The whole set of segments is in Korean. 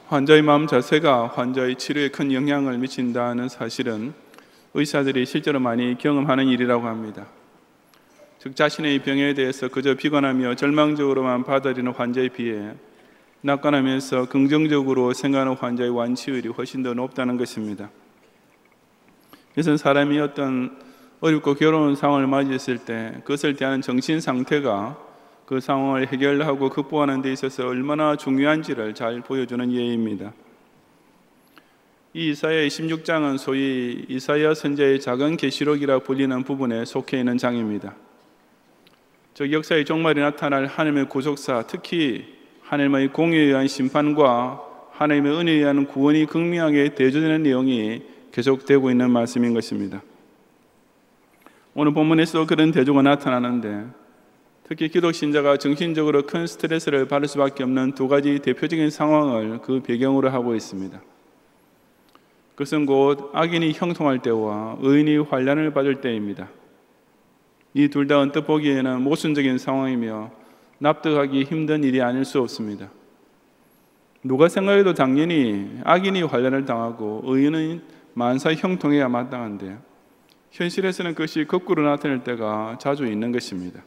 환자의 마음 자세가 환자의 치료에 큰 영향을 미친다는 사실은 의사들이 실제로 많이 경험하는 일이라고 합니다. 즉 자신의 병에 대해서 그저 비관하며 절망적으로만 받아들이는 환자에 비해 낙관하면서 긍정적으로 생각하는 환자의 완치율이 훨씬 더 높다는 것입니다. 이것은 사람이 어떤 어렵고 괴로운 상황을 맞이했을 때 그것을 대하는 정신 상태가 그 상황을 해결하고 극복하는 데 있어서 얼마나 중요한지를 잘 보여주는 예입니다. 이 이사야 26장은 소위 이사야 선지자의 작은 계시록이라 불리는 부분에 속해 있는 장입니다. 즉 역사의 종말이 나타날 하나님의 구속사, 특히 하나님의 공의에 의한 심판과 하나님의 은혜에 의한 구원이 극명하게 대조되는 내용이 계속되고 있는 말씀인 것입니다. 오늘 본문에서 그런 대조가 나타나는데 특히 기독 신자가 정신적으로 큰 스트레스를 받을 수밖에 없는 두 가지 대표적인 상황을 그 배경으로 하고 있습니다. 그것은 곧 악인이 형통할 때와 의인이 환난을 받을 때입니다. 이 둘 다 언뜻 보기에는 모순적인 상황이며 납득하기 힘든 일이 아닐 수 없습니다. 누가 생각해도 당연히 악인이 환난을 당하고 의인은 만사 형통해야 마땅한데 현실에서는 그것이 거꾸로 나타날 때가 자주 있는 것입니다.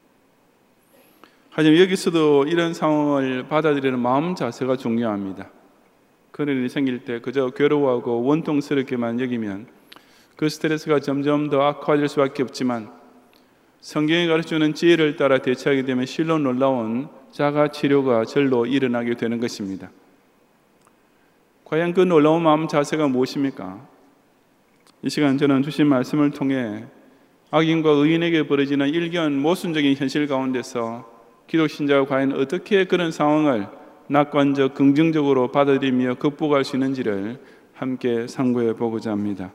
하지만 여기서도 이런 상황을 받아들이는 마음 자세가 중요합니다. 그런 일이 생길 때 그저 괴로워하고 원통스럽게만 여기면 그 스트레스가 점점 더 악화될 수밖에 없지만 성경이 가르쳐주는 지혜를 따라 대처하게 되면 실로 놀라운 자가치료가 절로 일어나게 되는 것입니다. 과연 그 놀라운 마음 자세가 무엇입니까? 이 시간 저는 주신 말씀을 통해 악인과 의인에게 벌어지는 일견 모순적인 현실 가운데서 기독신자가 과연 어떻게 그런 상황을 낙관적 긍정적으로 받아들이며 극복할 수 있는지를 함께 상고해 보고자 합니다.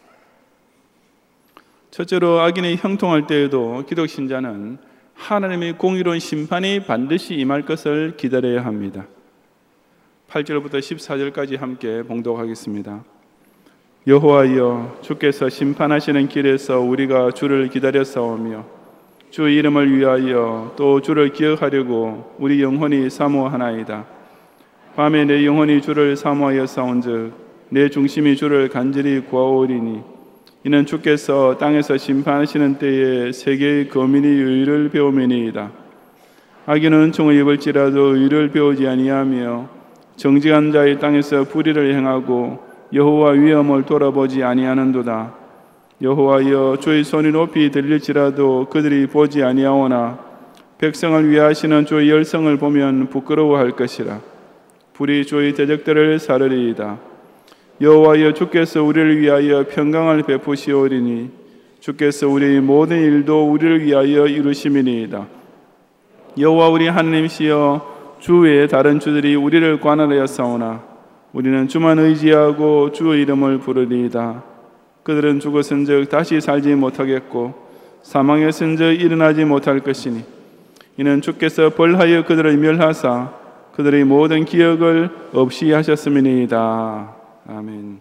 첫째로 악인이 형통할 때에도 기독신자는 하나님의 공의로운 심판이 반드시 임할 것을 기다려야 합니다. 8절부터 14절까지 함께 봉독하겠습니다. 여호와여, 주께서 심판하시는 길에서 우리가 주를 기다렸사오며 주 이름을 위하여 또 주를 기억하려고 우리 영혼이 사모하나이다. 밤에 내 영혼이 주를 사모하여 싸운즉 내 중심이 주를 간절히 구하오리니 이는 주께서 땅에서 심판하시는 때에 세계의 거민이 의를 배우매니이다. 악인은 은총을 입을지라도 의를 배우지 아니하며 정직한 자의 땅에서 불의를 행하고 여호와 위엄을 돌아보지 아니하는도다. 여호와여, 주의 손이 높이 들릴지라도 그들이 보지 아니하오나 백성을 위하시는 주의 열성을 보면 부끄러워할 것이라. 불이 주의 대적들을 사르리이다. 여호와여, 주께서 우리를 위하여 평강을 베푸시오리니 주께서 우리의 모든 일도 우리를 위하여 이루심이니이다. 여호와 우리 하나님이시여, 주 외에 다른 주들이 우리를 관할하여 싸우나 우리는 주만 의지하고 주의 이름을 부르리이다. 그들은 죽었은즉 다시 살지 못하겠고 사망했은즉 일어나지 못할 것이니 이는 주께서 벌하여 그들을 멸하사 그들의 모든 기억을 없이 하셨음이니이다. 아멘.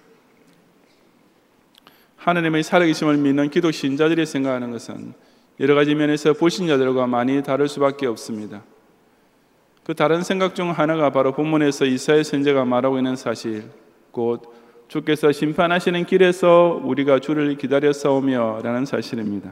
하나님의 살아계심을 믿는 기독 신자들이 생각하는 것은 여러 가지 면에서 불신자들과 많이 다를 수밖에 없습니다. 그 다른 생각 중 하나가 바로 본문에서 이사야 선지자가 말하고 있는 사실, 곧 주께서 심판하시는 길에서 우리가 주를 기다렸사오며 라는 사실입니다.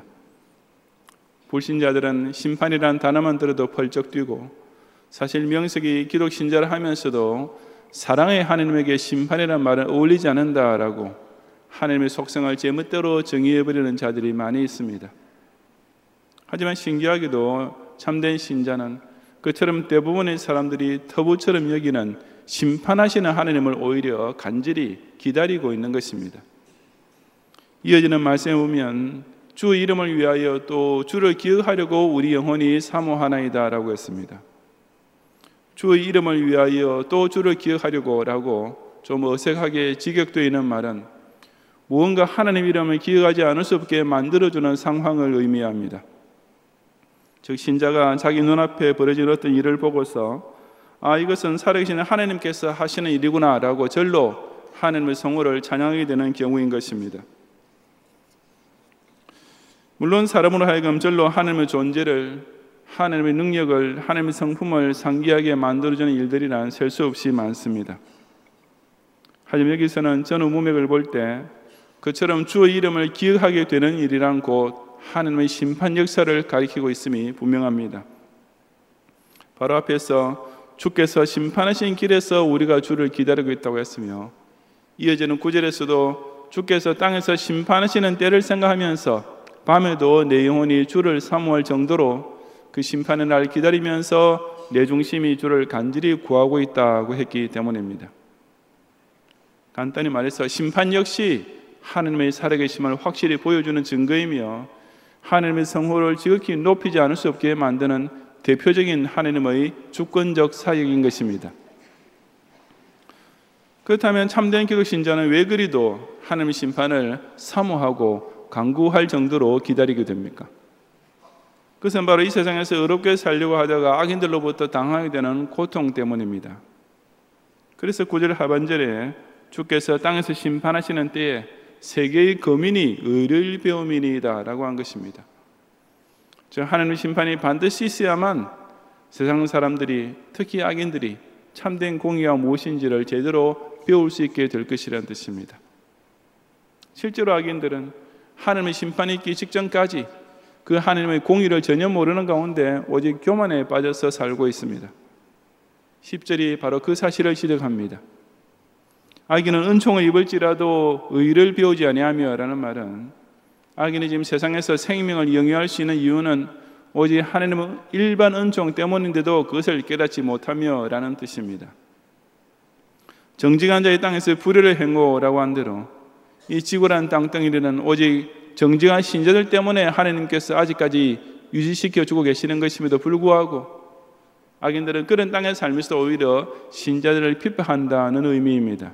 불신자들은 심판이라는 단어만 들어도 펄쩍 뛰고 사실 명색이 기독 신자를 하면서도 사랑의 하나님에게 심판이라는 말은 어울리지 않는다라고 하나님의 속성을 제멋대로 정의해버리는 자들이 많이 있습니다. 하지만 신기하게도 참된 신자는 그처럼 대부분의 사람들이 터부처럼 여기는 심판하시는 하나님을 오히려 간절히 기다리고 있는 것입니다. 이어지는 말씀에 보면 주 이름을 위하여 또 주를 기억하려고 우리 영혼이 사모하나이다 라고 했습니다. 주의 이름을 위하여 또 주를 기억하려고 라고 좀 어색하게 직역되어 있는 말은 무언가 하나님 이름을 기억하지 않을 수 없게 만들어주는 상황을 의미합니다. 즉 신자가 자기 눈앞에 벌어진 어떤 일을 보고서 이것은 살아계신 하나님께서 하시는 일이구나 라고 절로 하나님의 성호를 찬양하게 되는 경우인 것입니다. 물론 사람으로 하여금 절로 하나님의 존재를 하나님의 능력을, 하나님의 성품을 상기하게 만들어주는 일들이란 셀 수 없이 많습니다. 하지만 여기서는 전후 문맥을 볼 때 그처럼 주의 이름을 기억하게 되는 일이란 곧 하나님의 심판 역사를 가리키고 있음이 분명합니다. 바로 앞에서 주께서 심판하신 길에서 우리가 주를 기다리고 있다고 했으며, 이어지는 9절에서도 주께서 땅에서 심판하시는 때를 생각하면서 밤에도 내 영혼이 주를 사모할 정도로 그 심판의 날 기다리면서 내 중심이 주를 간절히 구하고 있다고 했기 때문입니다. 간단히 말해서 심판 역시 하나님의 살아계심을 확실히 보여주는 증거이며 하나님의 성호를 지극히 높이지 않을 수 없게 만드는 대표적인 하나님의 주권적 사역인 것입니다. 그렇다면 참된 기독 신자는 왜 그리도 하나님의 심판을 사모하고 간구할 정도로 기다리게 됩니까? 그것은 바로 이 세상에서 의롭게 살려고 하다가 악인들로부터 당하게 되는 고통 때문입니다. 그래서 9절 하반절에 주께서 땅에서 심판하시는 때에 세계의 거민이 의를 배움이니이다 라고 한 것입니다. 즉 하나님의 심판이 반드시 있어야만 세상 사람들이, 특히 악인들이 참된 공의가 무엇인지를 제대로 배울 수 있게 될 것이라는 뜻입니다. 실제로 악인들은 하나님의 심판이 있기 직전까지 그 하나님의 공의를 전혀 모르는 가운데 오직 교만에 빠져서 살고 있습니다. 10절이 바로 그 사실을 지적합니다. 악인은 은총을 입을지라도 의를 배우지 아니하며 라는 말은 악인이 지금 세상에서 생명을 영위할 수 있는 이유는 오직 하나님의 일반 은총 때문인데도 그것을 깨닫지 못하며 라는 뜻입니다. 정직한 자의 땅에서 불의를 행고라고 한 대로 이 지구란 땅덩이는 오직 정직한 신자들 때문에 하나님께서 아직까지 유지시켜주고 계시는 것임에도 불구하고 악인들은 그런 땅에 살면서 오히려 신자들을 핍박한다는 의미입니다.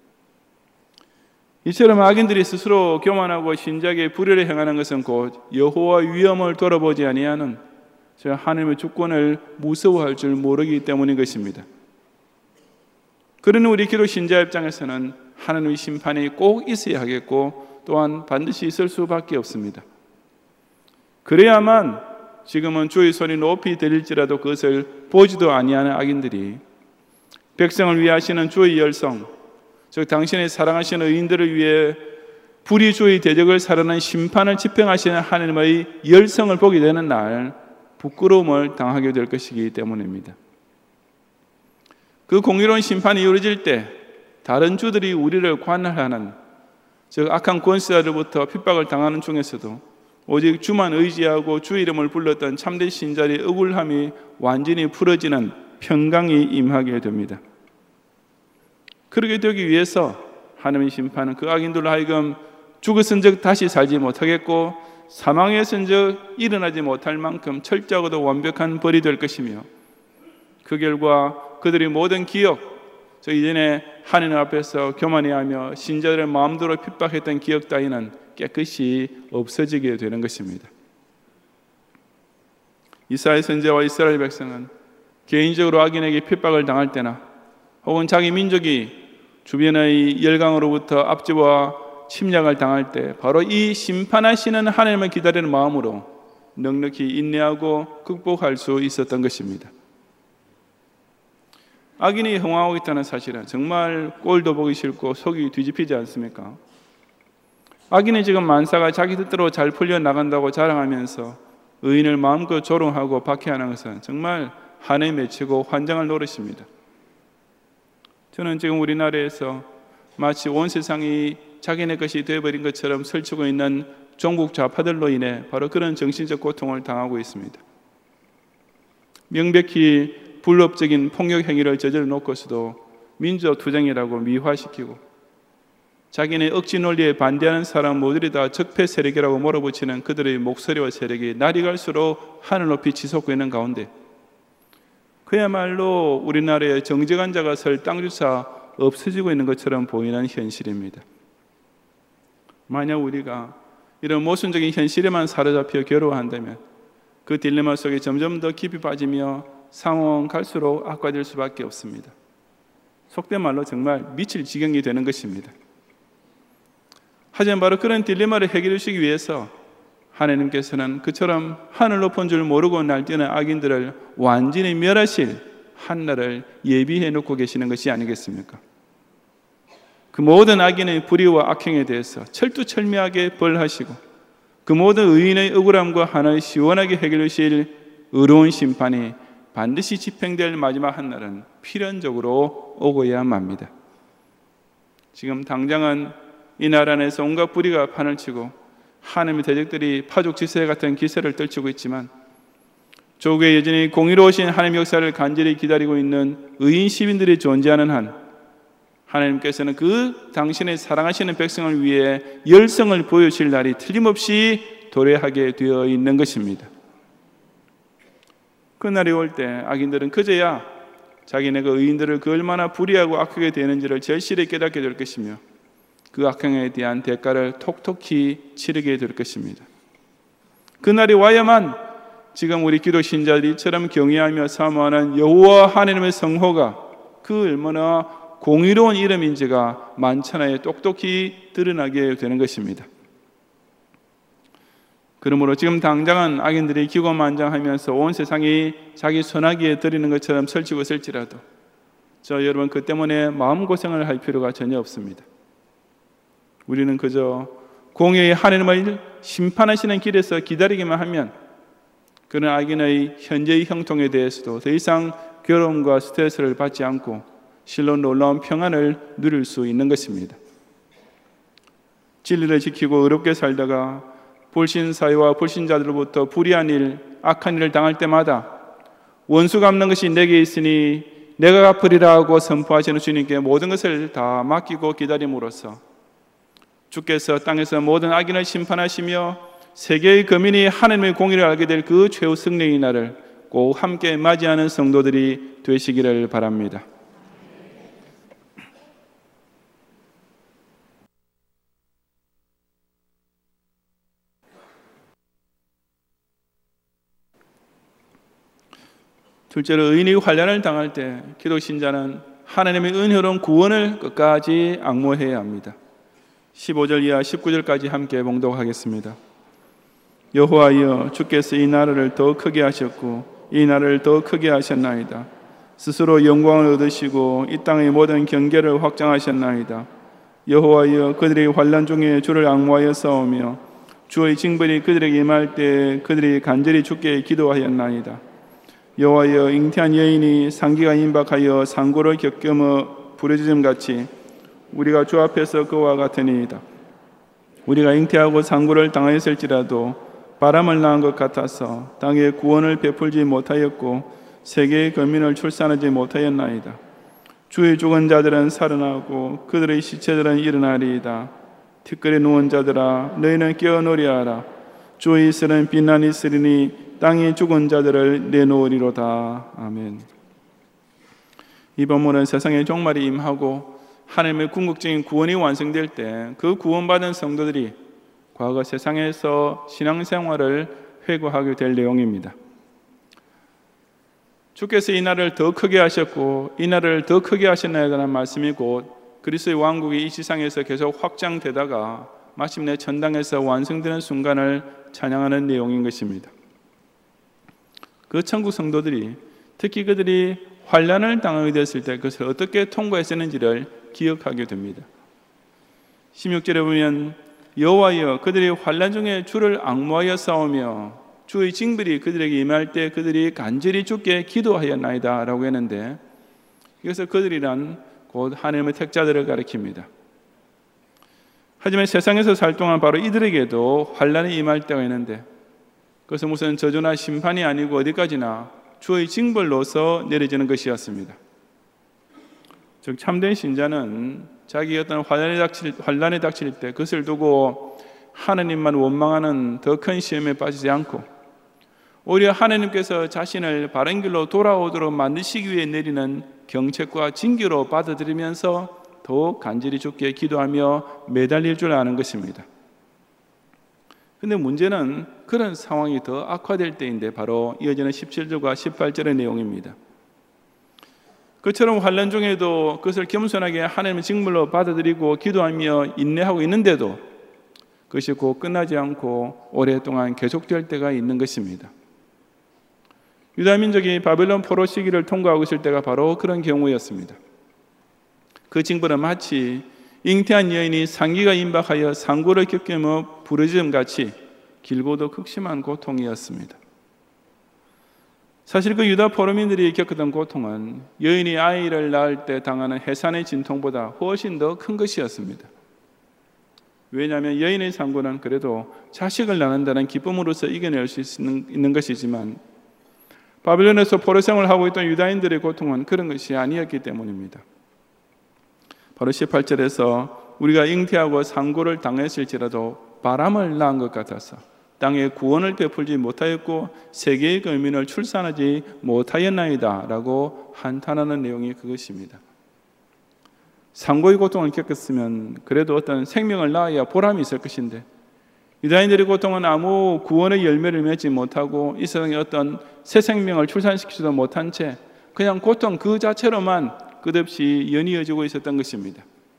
이처럼 악인들이 스스로 교만하고 신자에게 불의를 행하는 것은 곧 여호와의 위엄을 돌아보지 아니하는 하나님의 주권을 무서워할 줄 모르기 때문인 것입니다. 그러니 우리 기독 신자 입장에서는 하나님의 심판이 꼭 있어야 하겠고 또한 반드시 있을 수밖에 없습니다. 그래야만 지금은 주의 손이 높이 들릴지라도 그것을 보지도 아니하는 악인들이 백성을 위해 하시는 주의 열성, 즉 당신의 사랑하시는 의인들을 위해 불의 주의 대적을 사르는 심판을 집행하시는 하나님의 열성을 보게 되는 날 부끄러움을 당하게 될 것이기 때문입니다. 그 공의로운 심판이 이루어질 때 다른 주들이 우리를 관할하는, 즉 악한 권세자들로부터 핍박을 당하는 중에서도 오직 주만 의지하고 주 이름을 불렀던 참된 신자의 억울함이 완전히 풀어지는 평강이 임하게 됩니다. 그렇게 되기 위해서 하나님의 심판은 그 악인들로 하여금 죽었은 즉 다시 살지 못하겠고 사망했은 즉 일어나지 못할 만큼 철저하고도 완벽한 벌이 될 것이며 그 결과 그들의 모든 기억, 저 이전에 하나님 앞에서 교만해하며 신자들의 마음대로 핍박했던 기억 따위는 깨끗이 없어지게 되는 것입니다. 이사야 선지자와 이스라엘 백성은 개인적으로 악인에게 핍박을 당할 때나 혹은 자기 민족이 주변의 열강으로부터 압제와 침략을 당할 때 바로 이 심판하시는 하나님을 기다리는 마음으로 넉넉히 인내하고 극복할 수 있었던 것입니다. 악인이 흥황하고 있다는 사실은 정말 꼴도 보기 싫고 속이 뒤집히지 않습니까? 악인이 지금 만사가 자기 뜻대로 잘 풀려나간다고 자랑하면서 의인을 마음껏 조롱하고 박해하는 것은 정말 한해 맺히고 환장할 노릇입니다. 저는 지금 우리나라에서 마치 온 세상이 자기네 것이 되어버린 것처럼 설치고 있는 종북 좌파들로 인해 바로 그런 정신적 고통을 당하고 있습니다. 명백히 불법적인 폭력 행위를 저질러 놓고서도 민족 투쟁이라고 미화시키고 자기네 억지 논리에 반대하는 사람 모두를 다 적폐 세력이라고 몰아붙이는 그들의 목소리와 세력이 날이 갈수록 하늘 높이 치솟고 있는 가운데 그야말로 우리나라에 정직한 자가 설 땅조차 없어지고 있는 것처럼 보이는 현실입니다. 만약 우리가 이런 모순적인 현실에만 사로잡혀 괴로워한다면 그 딜레마 속에 점점 더 깊이 빠지며 상황은 갈수록 악화될 수밖에 없습니다. 속된 말로 정말 미칠 지경이 되는 것입니다. 하지만 바로 그런 딜레마를 해결하시기 위해서 하나님께서는 그처럼 하늘 높은 줄 모르고 날뛰는 악인들을 완전히 멸하실 한날을 예비해 놓고 계시는 것이 아니겠습니까? 그 모든 악인의 불의와 악행에 대해서 철두철미하게 벌하시고 그 모든 의인의 억울함과 하나의 시원하게 해결해 주실 의로운 심판이 반드시 집행될 마지막 한날은 필연적으로 오고야 맙니다. 지금 당장은 이 나라 안에서 온갖 불의가 판을 치고 하나님의 대적들이 파죽지세 같은 기세를 떨치고 있지만 조국에 여전히 공의로우신 하나님의 역사를 간절히 기다리고 있는 의인 시민들이 존재하는 한 하나님께서는 그 당신의 사랑하시는 백성을 위해 열성을 보여주실 날이 틀림없이 도래하게 되어 있는 것입니다. 그 날이 올 때 악인들은 그제야 자기네가 의인들을 그 얼마나 불의하고 악하게 되는지를 절실히 깨닫게 될 것이며 그 악행에 대한 대가를 톡톡히 치르게 될 것입니다. 그 날이 와야만 지금 우리 기도 신자들이 이처럼 경외하며 사모하는 여호와 하나님의 성호가 그 얼마나 공의로운 이름인지가 만천하에 똑똑히 드러나게 되는 것입니다. 그러므로 지금 당장은 악인들이 기고만장하면서 온 세상이 자기 손아귀에 들이는 것처럼 설치고 있을지라도 저 여러분 그 때문에 마음고생을 할 필요가 전혀 없습니다. 우리는 그저 공의의 하나님을 심판하시는 길에서 기다리기만 하면 그런 악인의 현재의 형통에 대해서도 더 이상 괴로움과 스트레스를 받지 않고 실로 놀라운 평안을 누릴 수 있는 것입니다. 진리를 지키고 의롭게 살다가 불신사회와 불신자들로부터 불의한 일, 악한 일을 당할 때마다 원수 갚는 것이 내게 있으니 내가 갚으리라 하고 선포하시는 주님께 모든 것을 다 맡기고 기다림으로써 주께서 땅에서 모든 악인을 심판하시며 세계의 거민이 하나님의 공의를 알게 될 그 최후 승리의 날을 꼭 함께 맞이하는 성도들이 되시기를 바랍니다. 둘째로 의인이 환난을 당할 때 기독신자는 하나님의 은혜로운 구원을 끝까지 앙모해야 합니다. 15절 이하 19절까지 함께 봉독하겠습니다. 여호와여 주께서 이 나라를 더 크게 하셨고 이 나라를 더 크게 하셨나이다. 스스로 영광을 얻으시고 이 땅의 모든 경계를 확장하셨나이다. 여호와여 그들이 환난 중에 주를 앙모하여 싸우며 주의 징벌이 그들에게 임할 때 그들이 간절히 주께 기도하였나이다. 여호와여 잉태한 여인이 상기가 임박하여 상고를 겪으며 부르짖음같이 우리가 주 앞에서 그와 같으니이다. 우리가 잉태하고 상고를 당하였을지라도 바람을 낳은 것 같아서 땅에 구원을 베풀지 못하였고 세계의 거민을 출산하지 못하였나이다. 주의 죽은 자들은 살아나고 그들의 시체들은 일어나리이다. 티끌에 누운 자들아 너희는 깨어노리하라. 주의 이슬은 빛나니 있으리니 땅이 죽은 자들을 내놓으리로다. 아멘. 이 본문은 세상의 종말이 임하고 하나님의 궁극적인 구원이 완성될 때 그 구원받은 성도들이 과거 세상에서 신앙생활을 회고하게 될 내용입니다. 주께서 이 나라를 더 크게 하셨고 이 나라를 더 크게 하셨나이라는 말씀이 곧 그리스도의 왕국이 이 지상에서 계속 확장되다가 마침내 천당에서 완성되는 순간을 찬양하는 내용인 것입니다. 그 천국 성도들이 특히 그들이 환난을 당하게 됐을 때 그것을 어떻게 통과했었는지를 기억하게 됩니다. 16절에 보면 여호와여 그들이 환난 중에 주를 앙모하여 싸우며 주의 징벌이 그들에게 임할 때 그들이 간절히 주께 기도하였나이다 라고 했는데 이것을 그들이란 곧 하나님의 택자들을 가리킵니다. 하지만 세상에서 살 동안 바로 이들에게도 환난이 임할 때가 있는데 그것은 무슨 저주나 심판이 아니고 어디까지나 주의 징벌로서 내려지는 것이었습니다. 즉 참된 신자는 자기 어떤 환난이 닥칠 때 그것을 두고 하나님만 원망하는 더 큰 시험에 빠지지 않고 오히려 하나님께서 자신을 바른 길로 돌아오도록 만드시기 위해 내리는 경책과 징계로 받아들이면서 더욱 간절히 주께 기도하며 매달릴 줄 아는 것입니다. 그런데 문제는 그런 상황이 더 악화될 때인데 바로 이어지는 17절과 18절의 내용입니다. 그처럼 환난 중에도 그것을 겸손하게 하나님의 징벌로 받아들이고 기도하며 인내하고 있는데도 그것이 곧 끝나지 않고 오랫동안 계속될 때가 있는 것입니다. 유다 민족이 바벨론 포로 시기를 통과하고 있을 때가 바로 그런 경우였습니다. 그 징벌은 마치 잉태한 여인이 상기가 임박하여 상고를 겪으며 부르짖음같이 길고도 극심한 고통이었습니다. 사실 그 유다 포로민들이 겪었던 고통은 여인이 아이를 낳을 때 당하는 해산의 진통보다 훨씬 더 큰 것이었습니다. 왜냐하면 여인의 상고는 그래도 자식을 낳는다는 기쁨으로서 이겨낼 수 있는 것이지만 바벨론에서 포로 생활을 하고 있던 유다인들의 고통은 그런 것이 아니었기 때문입니다. 바로 18절에서 우리가 잉태하고 상고를 당했을지라도 바람을 낳은 것 같아서 땅에 구원을 베풀지 못하였고 세계의 거민을 출산하지 못하였나이다 라고 한탄하는 내용이 그것입니다. 상고의 고통을 겪었으면 그래도 어떤 생명을 낳아야 보람이 있을 것인데 유다인들의 고통은 아무 구원의 열매를 맺지 못하고 이 세상에 어떤 새 생명을 출산시키지도 못한 채 그냥 고통 그 자체로만 끝없이 연이어지고 있었던 것입니다.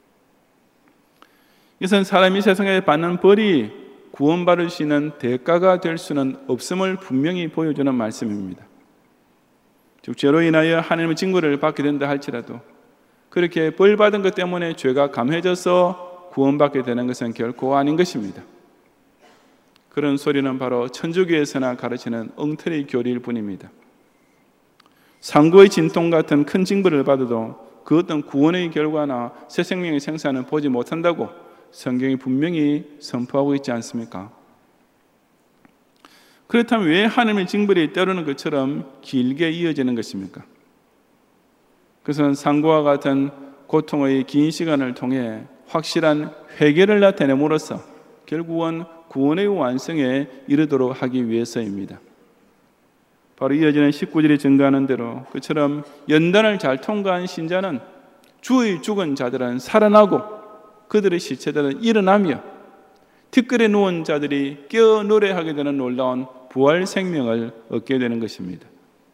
이것은 사람이 세상에 받는 벌이 구원받을 수 있는 대가가 될 수는 없음을 분명히 보여주는 말씀입니다. 즉 죄로 인하여 하나님의 징벌을 받게 된다 할지라도 그렇게 벌 받은 것 때문에 죄가 감해져서 구원받게 되는 것은 결코 아닌 것입니다. 그런 소리는 바로 천주교에서나 가르치는 엉터리 교리일 뿐입니다. 상고의 진통 같은 큰 징벌을 받아도 그 어떤 구원의 결과나 새 생명의 생사는 보지 못한다고 성경이 분명히 선포하고 있지 않습니까? 그렇다면 왜 하나님의 징벌이 때로는 것처럼 길게 이어지는 것입니까? 그것은 상고와 같은 고통의 긴 시간을 통해 확실한 회개를 나타내므로써 결국은 구원의 완성에 이르도록 하기 위해서입니다. 바로 이어지는 19절이 증가하는 대로 그처럼 연단을 잘 통과한 신자는 주의 죽은 자들은 살아나고 그들의 시체들은 일어나며 티끌에 누운 자들이 깨어 노래하게 되는 놀라운 부활 생명을 얻게 되는 것입니다.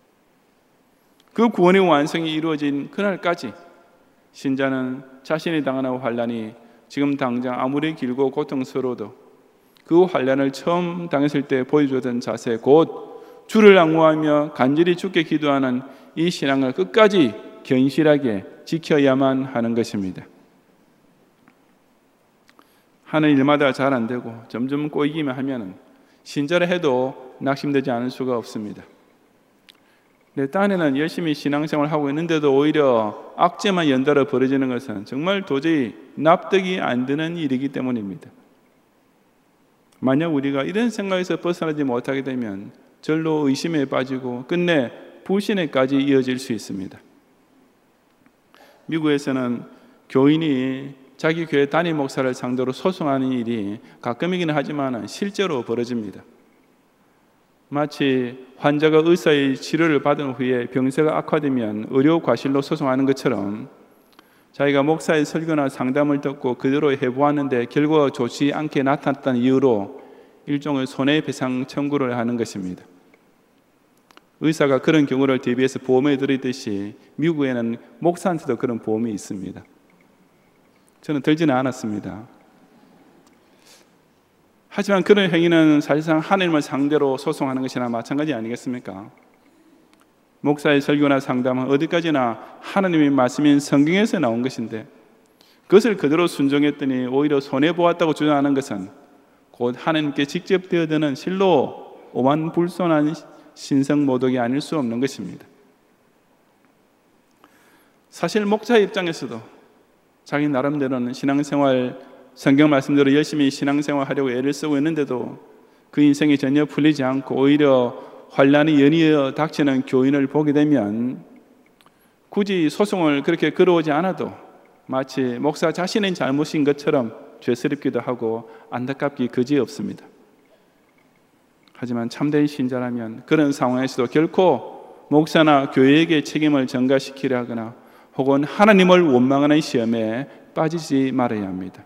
그 구원의 완성이 이루어진 그날까지 신자는 자신이 당하는 환난이 지금 당장 아무리 길고 고통스러워도 그 환난을 처음 당했을 때 보여주던 자세 곧 주를 앙모하며 간절히 주께 기도하는 이 신앙을 끝까지 견실하게 지켜야만 하는 것입니다. 하는 일마다 잘 안 되고 점점 꼬이기만 하면 신자를 해도 낙심되지 않을 수가 없습니다. 내 딴에는 열심히 신앙생활을 하고 있는데도 오히려 악재만 연달아 벌어지는 것은 정말 도저히 납득이 안 되는 일이기 때문입니다. 만약 우리가 이런 생각에서 벗어나지 못하게 되면 절로 의심에 빠지고 끝내 불신에까지 이어질 수 있습니다. 미국에서는 교인이 자기 교회 담임 목사를 상대로 소송하는 일이 가끔이기는 하지만 실제로 벌어집니다. 마치 환자가 의사의 치료를 받은 후에 병세가 악화되면 의료 과실로 소송하는 것처럼 자기가 목사의 설교나 상담을 듣고 그대로 해보았는데 결과가 좋지 않게 나타났다는 이유로 일종의 손해배상 청구를 하는 것입니다. 의사가 그런 경우를 대비해서 보험에 들이듯이 미국에는 목사한테도 그런 보험이 있습니다. 저는 들지는 않았습니다. 하지만 그런 행위는 사실상 하나님을 상대로 소송하는 것이나 마찬가지 아니겠습니까? 목사의 설교나 상담은 어디까지나 하나님의 말씀인 성경에서 나온 것인데 그것을 그대로 순종했더니 오히려 손해보았다고 주장하는 것은 곧 하나님께 직접 되어드는 실로 오만불손한 신성모독이 아닐 수 없는 것입니다. 사실 목자 입장에서도 자기 나름대로는 신앙생활 성경 말씀대로 열심히 신앙생활 하려고 애를 쓰고 있는데도 그 인생이 전혀 풀리지 않고 오히려 환난이 연이어 닥치는 교인을 보게 되면 굳이 소송을 그렇게 걸어오지 않아도 마치 목사 자신의 잘못인 것처럼 죄스럽기도 하고 안타깝기 그지없습니다. 하지만 참된 신자라면 그런 상황에서도 결코 목사나 교회에게 책임을 전가시키려 하거나 혹은 하나님을 원망하는 시험에 빠지지 말아야 합니다.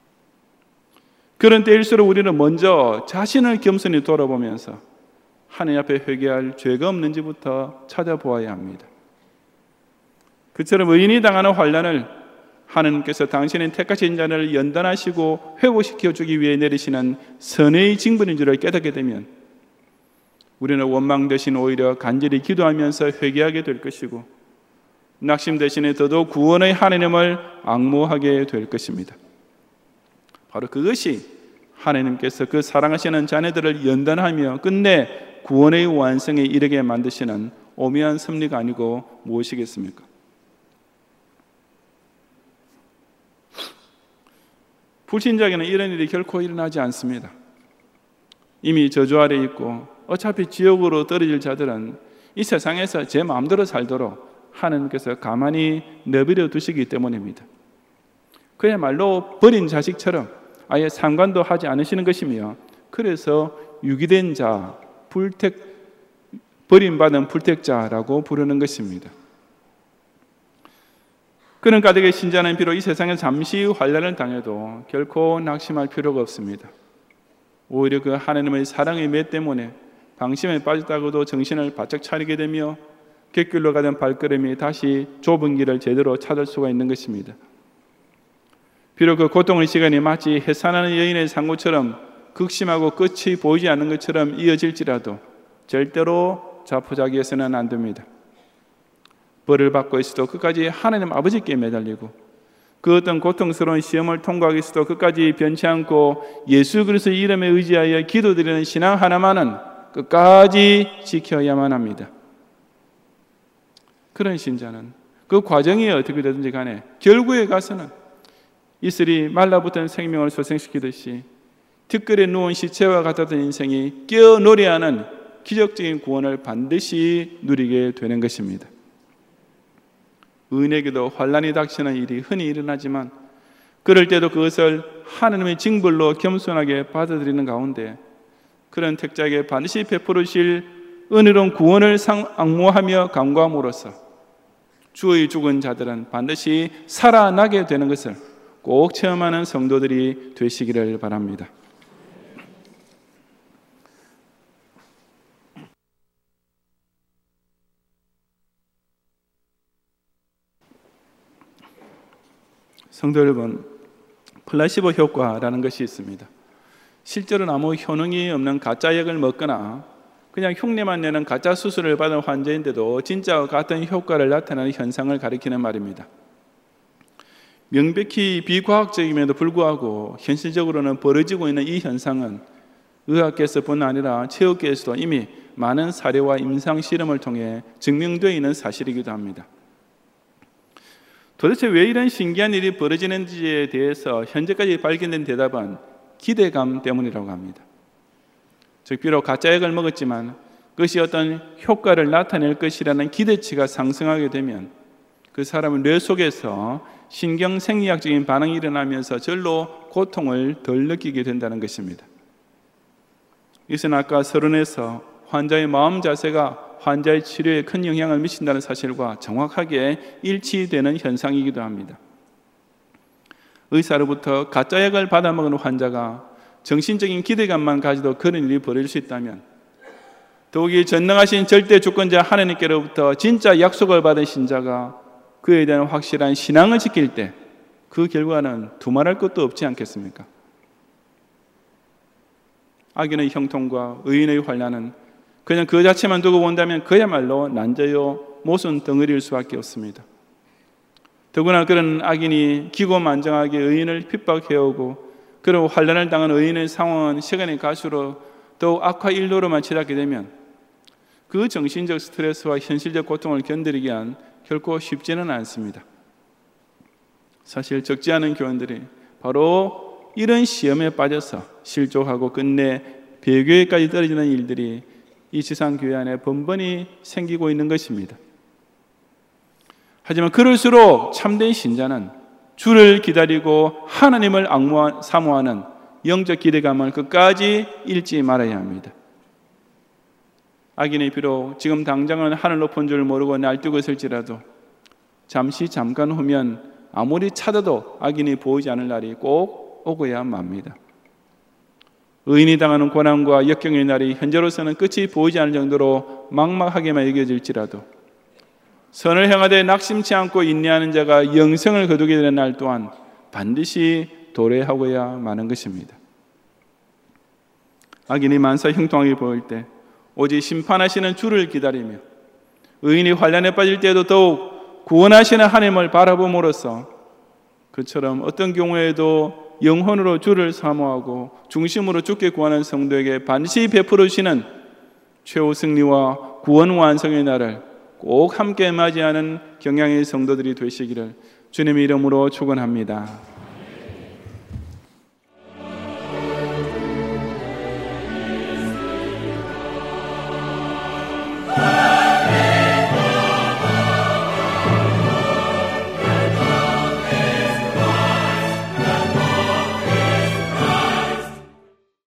그런 때일수록 우리는 먼저 자신을 겸손히 돌아보면서 하나님 앞에 회개할 죄가 없는지부터 찾아보아야 합니다. 그처럼 의인이 당하는 환난을 하나님께서 당신의 택하신 자를 연단하시고 회복시켜 주기 위해 내리시는 선의 징벌인 줄을 깨닫게 되면 우리는 원망 대신 오히려 간절히 기도하면서 회개하게 될 것이고 낙심 대신에 더더욱 구원의 하나님을 앙모하게 될 것입니다. 바로 그것이 하나님께서 그 사랑하시는 자녀들을 연단하며 끝내 구원의 완성에 이르게 만드시는 오묘한 섭리가 아니고 무엇이겠습니까? 불신자에게는 이런 일이 결코 일어나지 않습니다. 이미 저주 아래 있고 어차피 지옥으로 떨어질 자들은 이 세상에서 제 마음대로 살도록 하나님께서 가만히 내버려 두시기 때문입니다. 그야말로 버린 자식처럼 아예 상관도 하지 않으시는 것이며, 그래서 유기된 자, 버림받은 불택자라고 부르는 것입니다. 그런 가득의 신자는 비록 이 세상에 잠시 환난을 당해도 결코 낙심할 필요가 없습니다. 오히려 그 하나님의 사랑의 매 때문에 방심에 빠졌다고도 정신을 바짝 차리게 되며 객길로 가던 발걸음이 다시 좁은 길을 제대로 찾을 수가 있는 것입니다. 비록 그 고통의 시간이 마치 해산하는 여인의 상고처럼 극심하고 끝이 보이지 않는 것처럼 이어질지라도 절대로 자포자기해서는 안 됩니다. 벌을 받고 있어도 끝까지 하나님 아버지께 매달리고, 그 어떤 고통스러운 시험을 통과하기 위해서도 끝까지 변치 않고 예수 그리스도의 이름에 의지하여 기도드리는 신앙 하나만은 끝까지 지켜야만 합니다. 그런 신자는 그 과정이 어떻게 되든지 간에 결국에 가서는 이슬이 말라붙은 생명을 소생시키듯이 뒷걸에 누운 시체와 같았던 인생이 깨어 노래하는 기적적인 구원을 반드시 누리게 되는 것입니다. 의인에게도 환난이 닥치는 일이 흔히 일어나지만 그럴 때도 그것을 하나님의 징벌로 겸손하게 받아들이는 가운데 그런 택자에게 반드시 베풀으실 은혜로운 구원을 앙모하며 간구함으로써 주의 죽은 자들은 반드시 살아나게 되는 것을 꼭 체험하는 성도들이 되시기를 바랍니다. 성도 여러분, 플라시보 효과라는 것이 있습니다. 실제로는 아무 효능이 없는 가짜 약을 먹거나 그냥 흉내만 내는 가짜 수술을 받은 환자인데도 진짜와 같은 효과를 나타내는 현상을 가리키는 말입니다. 명백히 비과학적임에도 불구하고 현실적으로는 벌어지고 있는 이 현상은 의학계에서뿐 아니라 체육계에서도 이미 많은 사례와 임상 실험을 통해 증명되어 있는 사실이기도 합니다. 도대체 왜 이런 신기한 일이 벌어지는지에 대해서 현재까지 발견된 대답은 기대감 때문이라고 합니다. 즉 비록 가짜 약을 먹었지만 그것이 어떤 효과를 나타낼 것이라는 기대치가 상승하게 되면 그 사람은 뇌 속에서 신경생리학적인 반응이 일어나면서 절로 고통을 덜 느끼게 된다는 것입니다. 이것은 아까 서론에서 환자의 마음 자세가 환자의 치료에 큰 영향을 미친다는 사실과 정확하게 일치되는 현상이기도 합니다. 의사로부터 가짜 약을 받아먹은 환자가 정신적인 기대감만 가지도 그런 일이 벌어질 수 있다면, 더욱이 전능하신 절대 주권자 하나님께로부터 진짜 약속을 받은 신자가 그에 대한 확실한 신앙을 지킬 때 그 결과는 두말할 것도 없지 않겠습니까? 악인의 형통과 의인의 환난은 그냥 그 자체만 두고 본다면 그야말로 난제요 모순 덩어리일 수밖에 없습니다. 더구나 그런 악인이 기고만장하게 의인을 핍박해오고 그리고 환난을 당한 의인의 상황은 시간이 갈수록 더욱 악화 일로로만 치닫게 되면 그 정신적 스트레스와 현실적 고통을 견디기 위한 결코 쉽지는 않습니다. 사실 적지 않은 교원들이 바로 이런 시험에 빠져서 실족하고 끝내 배교에까지 떨어지는 일들이 이 지상교회 안에 번번이 생기고 있는 것입니다. 하지만 그럴수록 참된 신자는 주를 기다리고 하나님을 사모하는 영적 기대감을 끝까지 잃지 말아야 합니다. 악인이 비록 지금 당장은 하늘 높은 줄 모르고 날뛰고 있을지라도 잠깐 후면 아무리 찾아도 악인이 보이지 않을 날이 꼭 오고야 맙니다. 의인이 당하는 고난과 역경의 날이 현재로서는 끝이 보이지 않을 정도로 막막하게만 여겨질지라도 선을 행하되 낙심치 않고 인내하는 자가 영생을 거두게 되는 날 또한 반드시 도래하고야 마는 것입니다. 악인이 만사 형통하게 보일 때 오직 심판하시는 주를 기다리며 의인이 환난에 빠질 때에도 더욱 구원하시는 하나님을 바라봄으로써 그처럼 어떤 경우에도 영혼으로 주를 사모하고 중심으로 주께 구하는 성도에게 반드시 베풀어 주시는 최후 승리와 구원 완성의 날을 꼭 함께 맞이하는 경향의 성도들이 되시기를 주님의 이름으로 축원합니다.